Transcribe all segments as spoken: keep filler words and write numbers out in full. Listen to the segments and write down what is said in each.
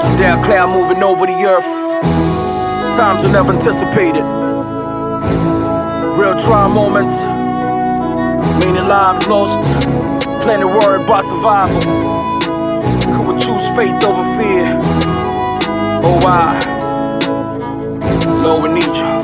Down cloud moving over the earth. Times you never anticipated. Real trying moments. Meaning lives lost. Plenty worried about survival. Could we choose faith over fear? Oh why? Lord, we need you.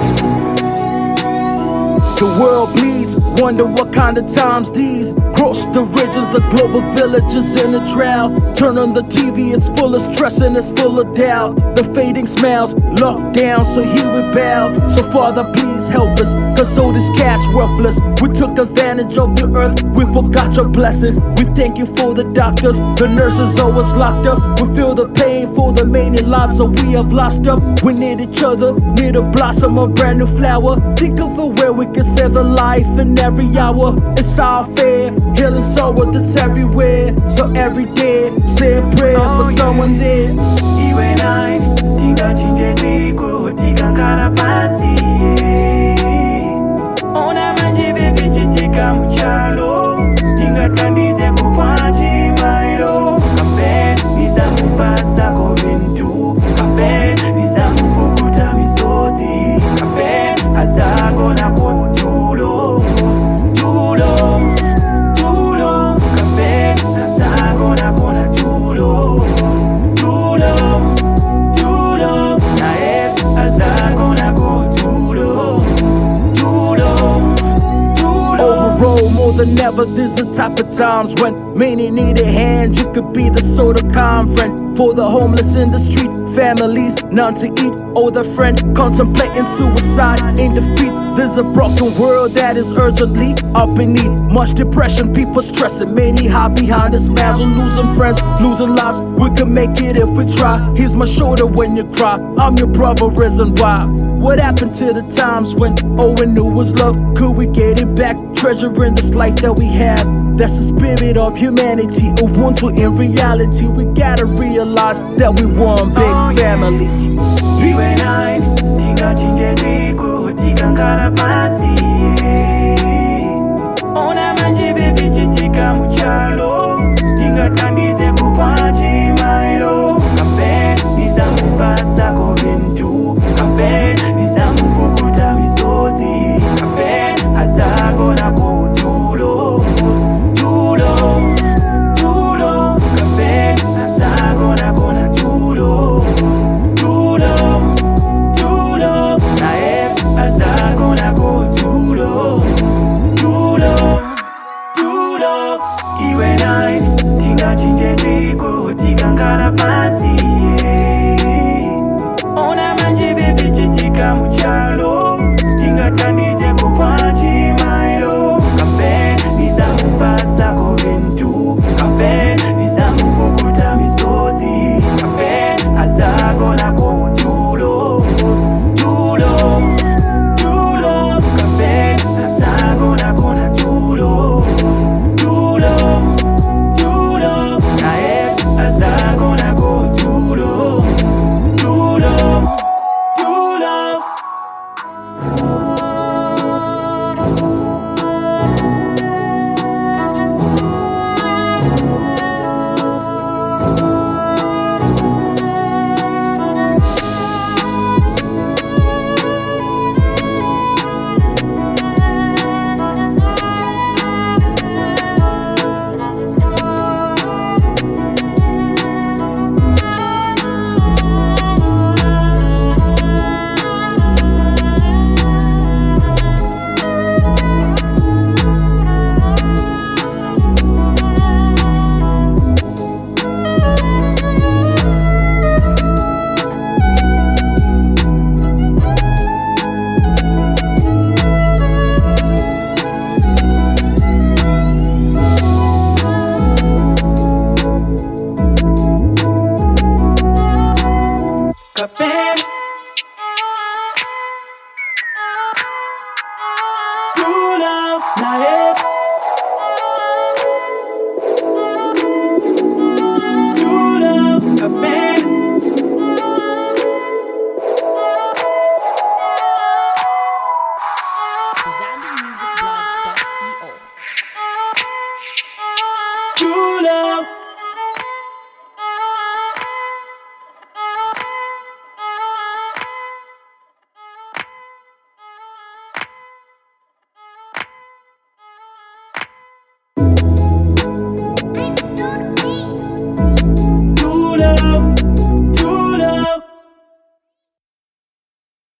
The world bleeds, wonder what kind of times these. Cross the ridges, the global villages in a drought. Turn on the T V, it's full of stress and it's full of doubt. The fading smiles, locked down, so here we bow. So Father, please help us, cause so this cash worthless. We took advantage of the earth, we forgot your blessings. We thank you for the doctors, the nurses always locked up. We feel the pain for the many lives that we have lost up. We need each other, need a blossom, a brand new flower. Think of a way we could save a life in every hour. It's all fair, healing sorrow that's everywhere. So every day, say a prayer oh, for yeah. someone there. Iwe nai, tinga chinje ziku, tika ngala pasi. Ona manje bebe chitika mchalo, tinga kandize kukwaji mailo. Kape, niza mupasa kovintu. Kape, niza mupukuta misozi. Kape, azako na kutulo. Tulo, tulo. Kape, azako na kuna tulo. Tulo, tulo. Nae, azako na kutulo. Tulo, tulo. Overall, more than ever, there's a type of times when many need a hand. You could be the sort of calm friend for the homeless in the street, families, none to eat. Older friend contemplating suicide in defeat. There's a broken world that is urgently up in need. Much depression, people stressing, many hide behind the smiles. We're losing friends, losing lives. We can make it if we try. Here's my shoulder when you cry. I'm your brother, reason why. What happened to the times when all we knew was love? Could we get it back? Treasuring this life that we have. That's the spirit of humanity. Ubuntu in reality. We gotta realize that we one big oh, family. Yeah. Iwe nai, tinga chinje ziku, tika ngala pasi. Ona manje bebe chitika mchalo, tinga kandize kukwaji mailo. Kape, niza mupasa kovintu. Kape, niza mupukuta misozi. Kape, azako na kutulo. Tulo, tulo. Kape, azako na kuna tulo. Tulo, tulo. Nae, azako na kutulo. Tulo, tulo. Iwe nai, tinga chinje ziku, tika ngala pasi. Ona manje bebe chitika mchalo, tinga kandize kukwaji mailo. Kape, niza mupasa kovintu. Kape, niza mupukuta misozi. Kape, azako na kutulo. Tulo, tulo. Kape, azako na kuna tulo. Tulo, tulo. Nae, azako na kutulo. Tulo, tulo. Kape, tulo, nae. Tulo, kape. Zambi Music Blog dot co. Tulo.